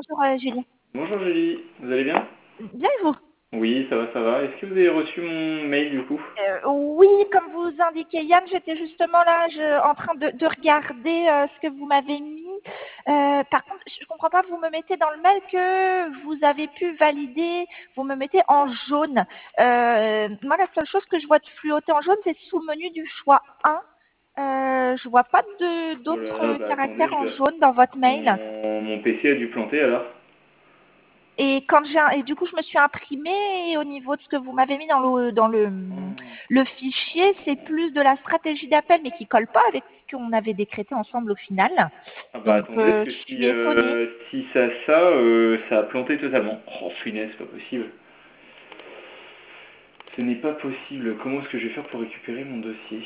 Bonjour Julie. Bonjour Julie, vous allez bien? Bien et vous? Oui, ça va, ça va. Est-ce que vous avez reçu mon mail du coup? Oui, comme vous indiquez Yann, j'étais justement là en train de regarder ce que vous m'avez mis. Par contre, je ne comprends pas, vous me mettez dans le mail que vous avez pu valider, vous me mettez en jaune. Moi, la seule chose que je vois de fluoter en jaune, c'est sous le menu du choix 1. Je vois pas Oh là là, d'autres bah attendez, caractères en jaune dans votre mail. mon PC a dû planter alors. Et et du coup, je me suis imprimée et au niveau de ce que vous m'avez mis le fichier, c'est plus de la stratégie d'appel, mais qui colle pas avec ce qu'on avait décrété ensemble au final. Ah bah Donc, attendez, parce je que suis étonnée. si ça a planté totalement. Oh punaise, c'est pas possible. Ce n'est pas possible. Comment est-ce que je vais faire pour récupérer mon dossier?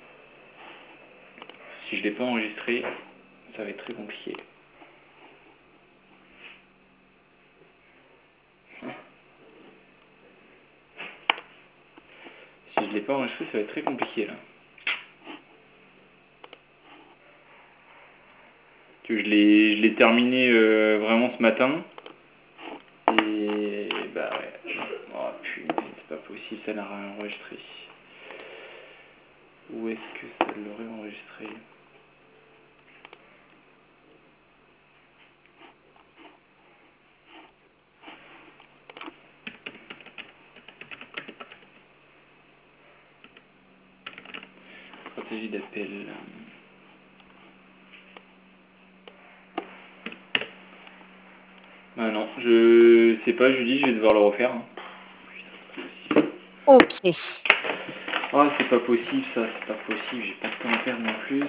Si je l'ai pas enregistré, ça va être très compliqué. Si je l'ai pas enregistré, ça va être très compliqué là. Que je l'ai terminé vraiment ce matin. Et bah ouais. Oh punaise, c'est pas possible, ça n'a rien enregistré. Où est-ce que ça l'aurait enregistré? Stratégie d'appel. Ah non, je sais pas, Julie, je vais devoir le refaire, hein. Ok. Oh, c'est pas possible ça, c'est pas possible, j'ai pas de temps à perdre en plus.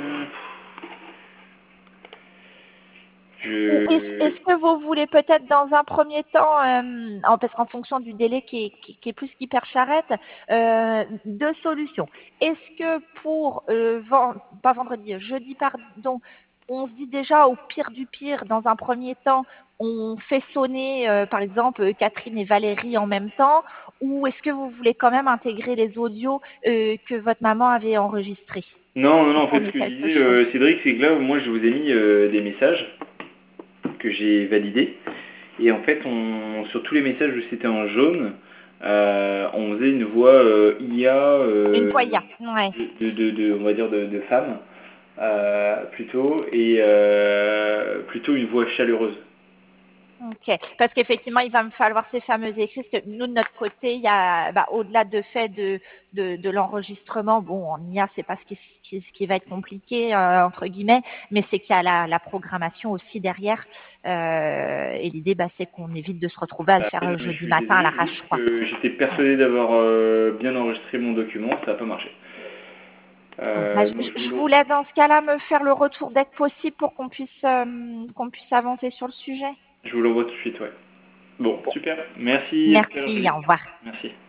Ou Je... est-ce que vous voulez peut-être dans un premier temps, parce qu'en fonction du délai qui est plus qu'hyper charrette, deux solutions. Est-ce que pour pas vendredi, jeudi pardon, on se dit déjà au pire du pire, dans un premier temps, on fait sonner par exemple Catherine et Valérie en même temps, ou est-ce que vous voulez quand même intégrer les audios que votre maman avait enregistrés Non, non, non, pour en fait, qu'on ce ait que je quelque disais, chose? Cédric, c'est que là, moi, je vous ai mis des messages que j'ai validés. Et en fait, sur tous les messages où c'était en jaune, on faisait une voix IA Une fois, il y a. Ouais. on va dire de femme, plutôt, et plutôt une voix chaleureuse. Ok, parce qu'effectivement, il va me falloir ces fameux écrits, parce que nous, de notre côté, il y a, au-delà de fait de l'enregistrement, bon, en IA, c'est pas ce qui va être compliqué, entre guillemets, mais c'est qu'il y a la programmation aussi derrière, et l'idée, c'est qu'on évite de se retrouver à le Bah, faire ouais, non, mais je jeudi suis matin à désolé, Julie, l'arrache, parce quoi. que j'étais Ouais. persuadé d'avoir bien enregistré mon document, ça n'a pas marché. Bon, Donc je vous je le... voulais dans ce cas-là me faire le retour dès que possible pour qu'on puisse avancer sur le sujet. Je vous l'envoie tout de suite, ouais. Bon, Bon, super. Merci, à tout à l'heure, merci, Julie. au revoir. Merci.